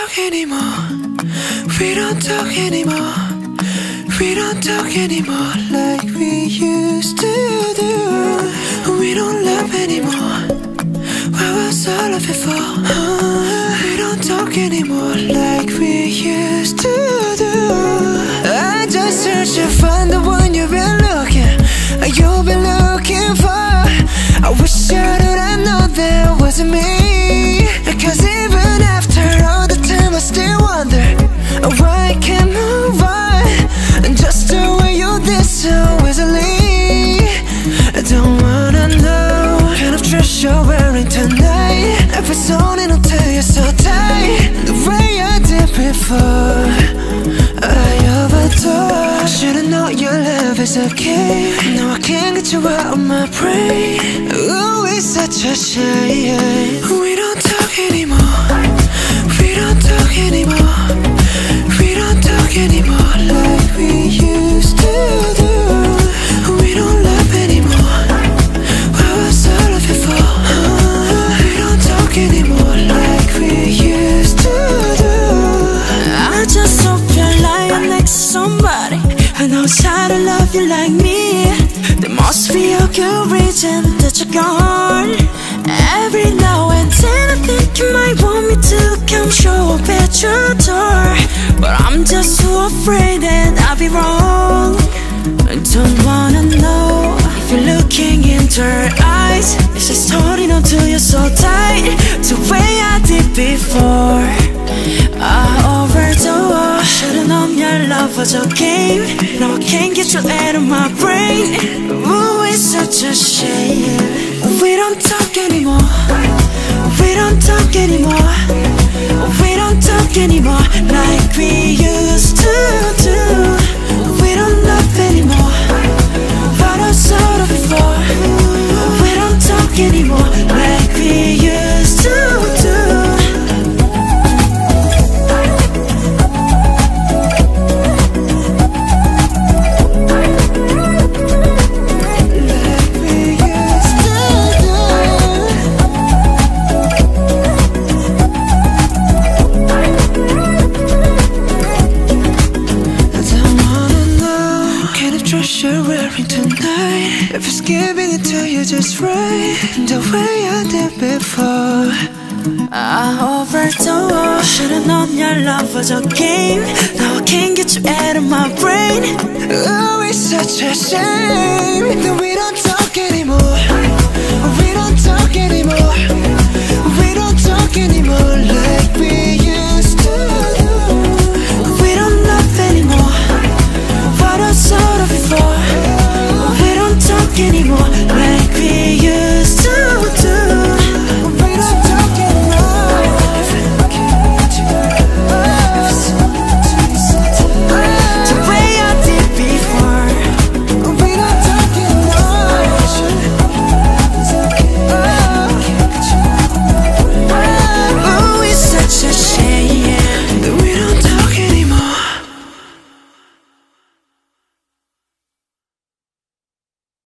talk anymore. We don't talk anymore. We don't talk anymore like we used to do. We don't love anymore. What was all of it for? We don't talk anymore like we used to do. I just searched to find the one you've been looking for. I wish I would have known that wasn't me. Because even after all the time I still wonder why I can't move on. Just the way you did so easily. I don't wanna know what kind of dress you're wearing tonight. If it's on, it'll tell you so tight. The way I did before, I overdosed. Should've known your love is a game. Now I can't get you out of my brain. Ooh, it's such a shame. We don't talk anymore. We don't talk anymore. We don't talk anymore like we used to do. We don't love anymore. What was all of it for? We don't talk anymore like we used to do. I just hope you're lying next to somebody who knows how to love you like me. There must be a good reason that you're gone. Every now and then I think you might want me to come show up at your door, but I'm just too afraid that I'll be wrong. I don't wanna know if you're looking into her eyes. If she's holding on to you so tight, the way I did before. I overdosed. Should've known your love was a game. Now I can't get you out of my brain. Ooh, it's such a shame. We don't talk anymore. We don't talk anymore. We don't talk anymore like we used to do. We don't love anymore. What I saw of before. We don't talk anymore like we used to do. You're wearing tonight. If it's giving it to you just right, the way I did before. I overdosed. Should've known your love was a game. Now I can't get you out of my brain. Oh, it's such a shame that we don't talk anymore. We don't talk anymore. We don't talk anymore like we used to do. We don't love anymore. What I saw of before. We don't talk anymore.